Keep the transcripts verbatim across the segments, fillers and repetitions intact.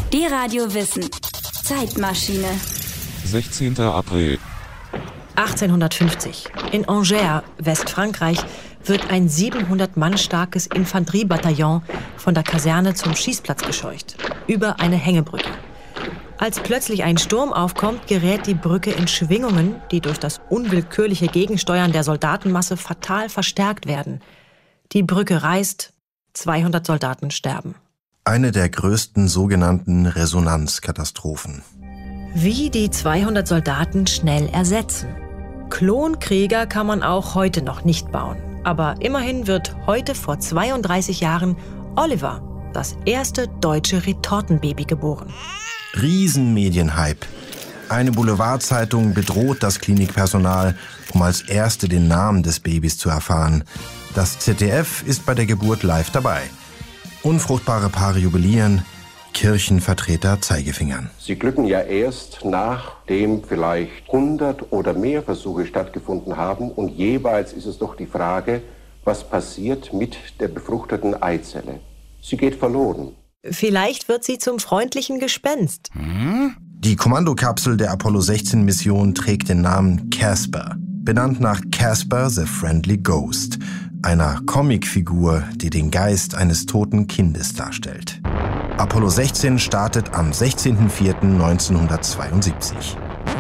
D-Radio Wissen. Zeitmaschine. sechzehnter April. achtzehnhundertfünfzig. In Angers, Westfrankreich, wird ein siebenhundert Mann starkes Infanteriebataillon von der Kaserne zum Schießplatz gescheucht. Über eine Hängebrücke. Als plötzlich ein Sturm aufkommt, gerät die Brücke in Schwingungen, die durch das unwillkürliche Gegensteuern der Soldatenmasse fatal verstärkt werden. Die Brücke reißt, zweihundert Soldaten sterben. Eine der größten sogenannten Resonanzkatastrophen. Wie die zweihundert Soldaten schnell ersetzen. Klonkrieger kann man auch heute noch nicht bauen. Aber immerhin wird heute vor zweiunddreißig Jahren Oliver, das erste deutsche Retortenbaby, geboren. Riesenmedienhype. Eine Boulevardzeitung bedroht das Klinikpersonal, um als erste den Namen des Babys zu erfahren. Das Z D F ist bei der Geburt live dabei. Unfruchtbare Paare jubilieren, Kirchenvertreter Zeigefingern. Sie glücken ja erst, nachdem vielleicht hundert oder mehr Versuche stattgefunden haben. Und jeweils ist es doch die Frage, was passiert mit der befruchteten Eizelle. Sie geht verloren. Vielleicht wird sie zum freundlichen Gespenst. Hm? Die Kommandokapsel der Apollo sechzehn Mission trägt den Namen Casper, benannt nach Casper the Friendly Ghost, einer Comicfigur, die den Geist eines toten Kindes darstellt. Apollo sechzehn startet am sechzehnten vierten neunzehnhundertzweiundsiebzig.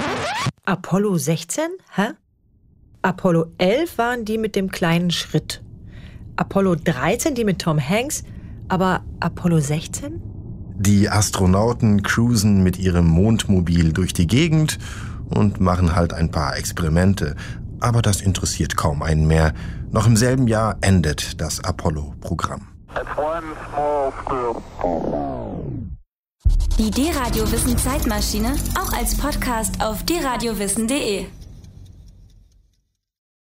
Apollo sechzehn? Hä? Apollo elf waren die mit dem kleinen Schritt. Apollo dreizehn die mit Tom Hanks. Aber Apollo sechzehn? Die Astronauten cruisen mit ihrem Mondmobil durch die Gegend und machen halt ein paar Experimente. Aber das interessiert kaum einen mehr. Noch im selben Jahr endet das Apollo-Programm. Die D-Radio Wissen Zeitmaschine auch als Podcast auf d radio wissen punkt de.